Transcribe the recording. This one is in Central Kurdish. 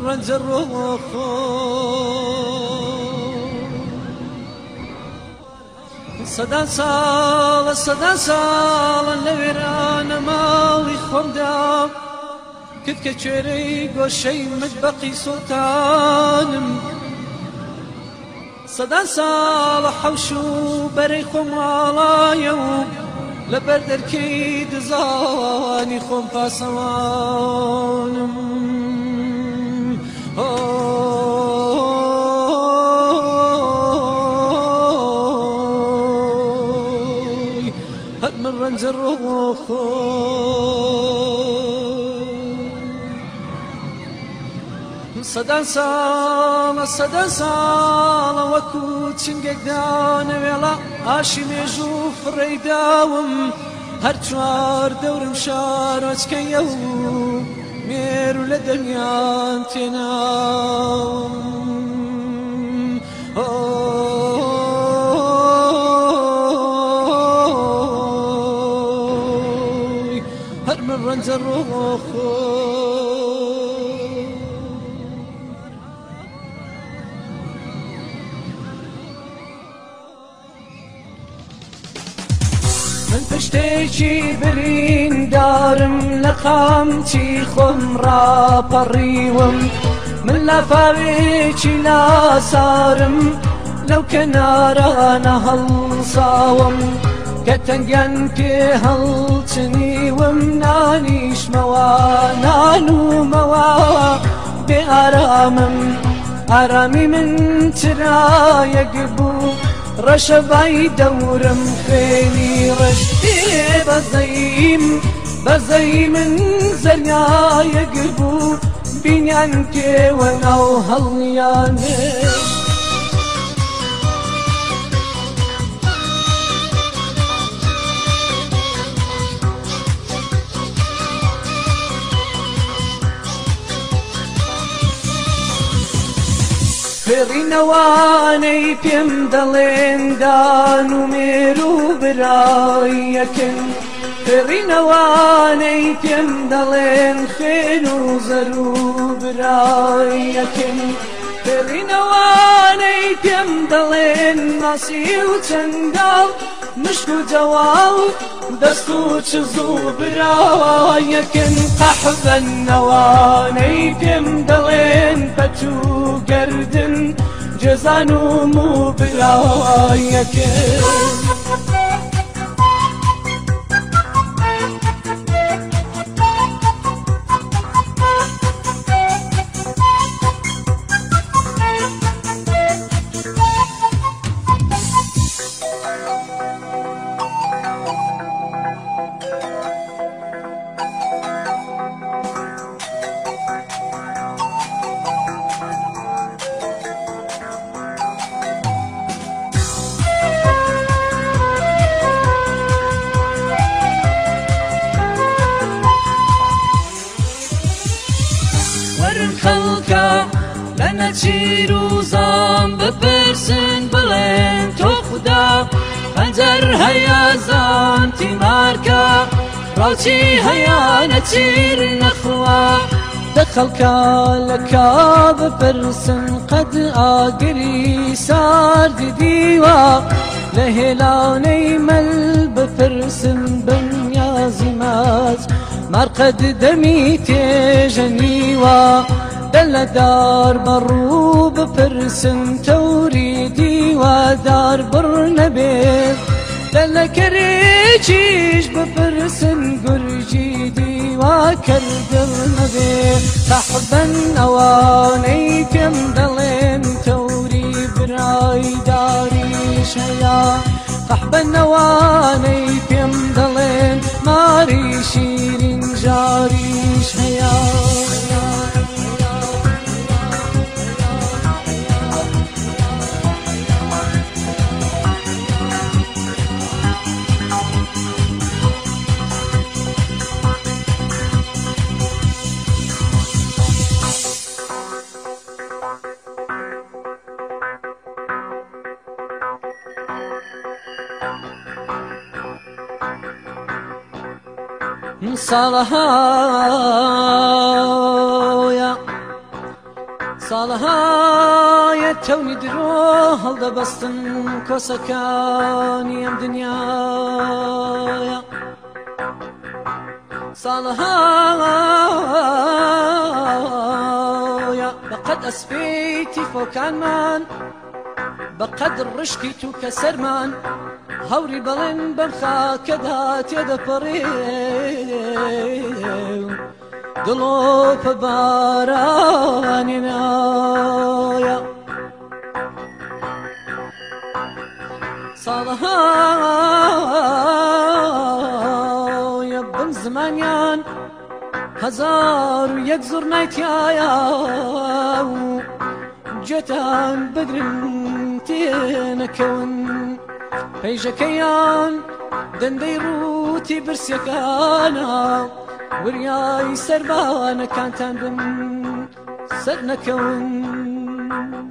رنج الروح صدا ساڵە لە وێرانە ماڵی خۆمدا کرد کە کوێرەی گۆشەی متبەقی سوڵتانم صدا ساڵە حەوش و بەرەی خۆم واڵایە و لەبەر دەرکەی دزانی خۆم پاسەوانم من رنج الروح صدا ساڵە وەکو چنگێکدانە وێڵە ئاشی مێژوو فڕێداوم هەر چوار دەورم شارۆچکەیە و مێرو لە دەمیان تێناوم هەر من ڕەنجە ڕۆخ من پشتێکی بریندارم لە قامچی خۆم ڕاپەڕیوم من لافاوێکی ناسارم لەو کەنارانە هەڵساوم کە تەنگیان پێ هەڵچنیوم نانیشمەوە نانومەوە بێ ئارامم ئارامی من چرایەک بوو ڕەشەبای دەورم خوێنی ڕەشتێ بەزەی من زەنیایەک بوو بینیان پێوە ناو هەڵیانێ فێڕینەوانەی پێم دەڵێن دان و مێر و برایەکن فێڕینەوانەی پێم دەڵێن خوێن و زەر و برایەکن فێڕینەوانەی پێم دەڵێن ماسی و چەنداڵ مشک و جەواڵ دەست و چز و برایەکن قەحبەنەوانەی پێم دەڵێن پەچ و گەردن جێزان و مو برایەکن خەڵکە لە نەچیر و زام بپرسن بڵێن تۆ خودا خەنجەر هەیە زان تیمارکە ڕاوچی هەیە نەچیر نەخوا دە خەڵکە لە کا بپرسن قەد ئاگری سارد دیوە لە هێلانەی مەل بپرسن بەنیازی ماچ مارقەد دەمی تێژەنیوە دە لە دار بەڕوو بپرسن تەوری دیوادار بڕ نەبێت دە لە کەرێکیش بپرسن گورجی دیوا کەردڵ نەبێت قەحبەن ئەوانەی پێم دەڵێن تەوری برایداریش هەیە قەحبەن ئەوانەی پێم دەڵێن ماری شیرین جاریش هەیە ساڵەهاویە ساڵەهایە تەونی درۆ هەڵدەبەستن کۆسەکانی ئەم دنیاە ساڵەهایە بەقەد ئەسپەی تیفۆکانمان بەقەد ڕشکی تووکە سەرمان هەوری بەڵێن بەم خاکەدا تێدەپەڕێ دڵۆپە بارانی نایە ساڵەهایە بم زمانیان هەزار و یەک زۆر نایتیایە و گوێتان بگرن تێنەکەون پەیژەکەیان دەندەی ڕووتی برسیەکانە وریای سەربانەکانتان بن سەر نەکەون